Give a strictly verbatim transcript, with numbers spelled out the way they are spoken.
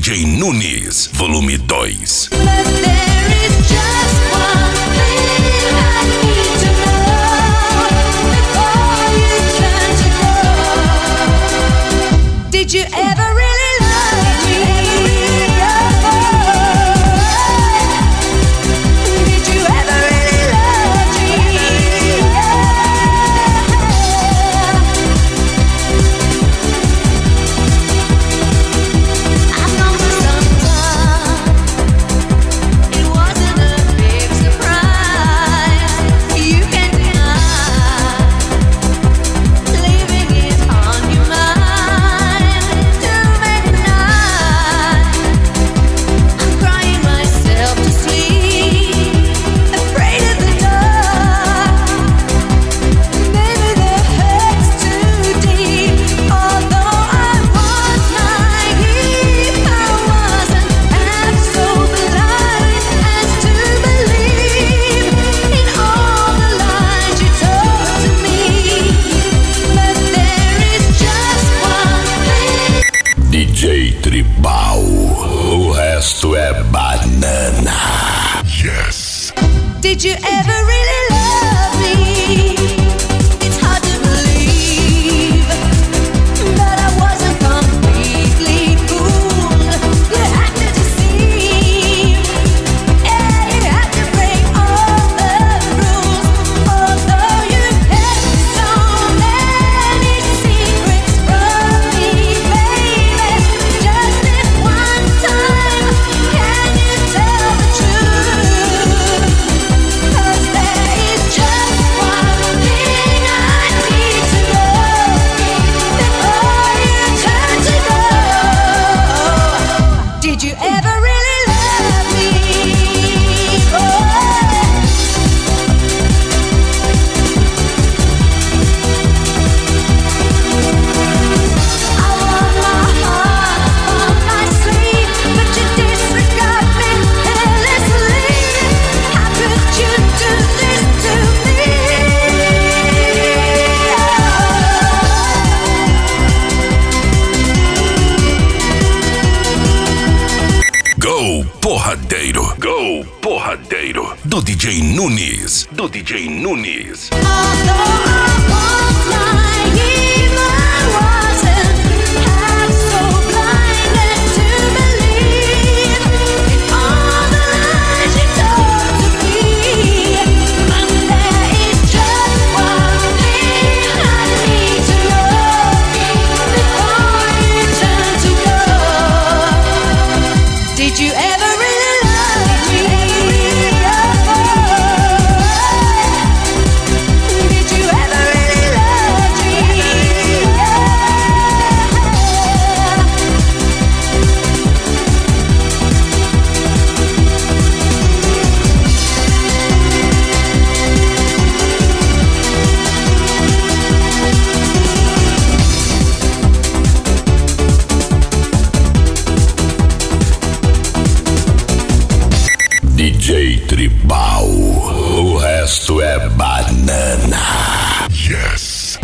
J Nunes, volume dois. Did you ever really love me? Did you ever really love me? I've known for some time. It wasn't a big surprise. You can't deny leaving it on your mind. Too many nights I'm crying myself to sleep, afraid of the dark. Maybe the hurt's too deep. Although I was naive, I wasn't half so blind as to believe in all the lies you told to me. But there is just one thing. D J Tribal, o resto é banana. Yes. Did you ever really love me? It's hard to believe, but I wasn't completely fooled. You had to deceive, yeah, you had to break all the rules. Although you kept so many secrets from me, baby, just this one time, can you tell the truth? 'Cause there is just one thing I need to know before you turn to go. Did you ever really love me? Oh, I wore my heart on my sleeve, but you disregard me carelessly. How could you do this to me? Go porradeiro, go porradeiro. Do D J Nunes, do D J Nunes. Although I